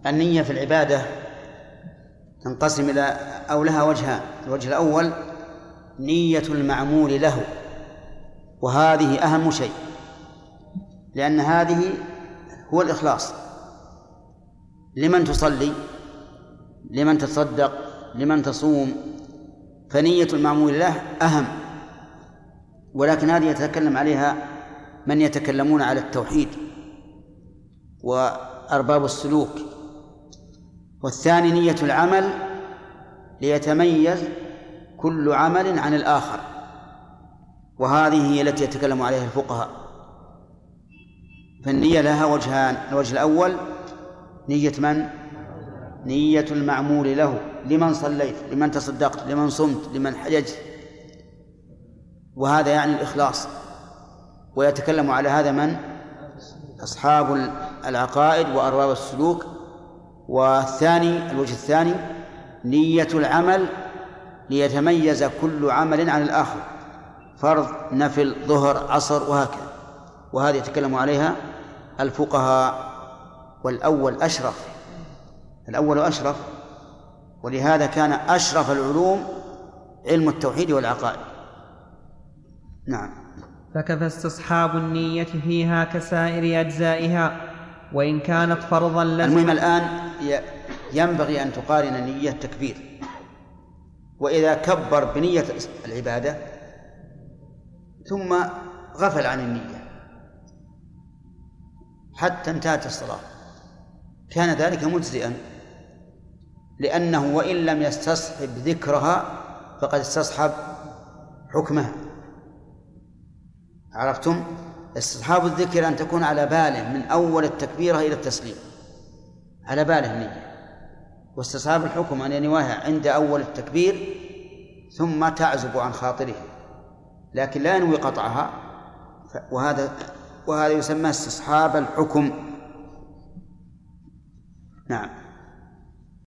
النية في العبادة تنقسم إلى أو لها وجهان. الوجه الأول نية المعمول له، وهذه أهم شيء، لأن هذه هو الإخلاص. لمن تصلي، لمن تصدق، لمن تصوم، فنية المعمول له أهم. ولكن هذه يتكلم عليها من يتكلمون على التوحيد وأرباب السلوك. والثاني نية العمل ليتميز كل عمل عن الآخر، وهذه هي التي يتكلم عليها الفقهاء. فالنية لها وجهان. الوجه الأول نية من؟ نية المعمول له، لمن صليت، لمن تصدقت، لمن صمت، لمن حججت، وهذا يعني الإخلاص. ويتكلم على هذا من؟ أصحاب العقائد وأرباب السلوك. والثاني الوجه الثاني نية العمل ليتميز كل عمل عن الآخر، فرض، نفل، ظهر، عصر، وهكذا، وهذه يتكلم عليها الفقهاء. والأول أشرف، الأول أشرف، ولهذا كان أشرف العلوم علم التوحيد والعقائد. نعم. فكفى استصحاب النية فيها كسائر أجزائها وإن كانت فرضا لازما. المهم الآن ينبغي أن تقارن نية التكبير، وإذا كبر بنية العبادة ثم غفل عن النية حتى انتهت الصلاة كان ذلك مجزئا، لأنه وإن لم يستصحب ذكرها فقد استصحب حكمها. عرفتم؟ استصحاب الذكر أن تكون على باله من أول التكبيرة إلى التسليم، على باله النية. واستصحاب الحكم أن ينويها عند أول التكبير ثم تعزب عن خاطره، لكن لا ينوي قطعها، وهذا يسمى استصحاب الحكم. نعم.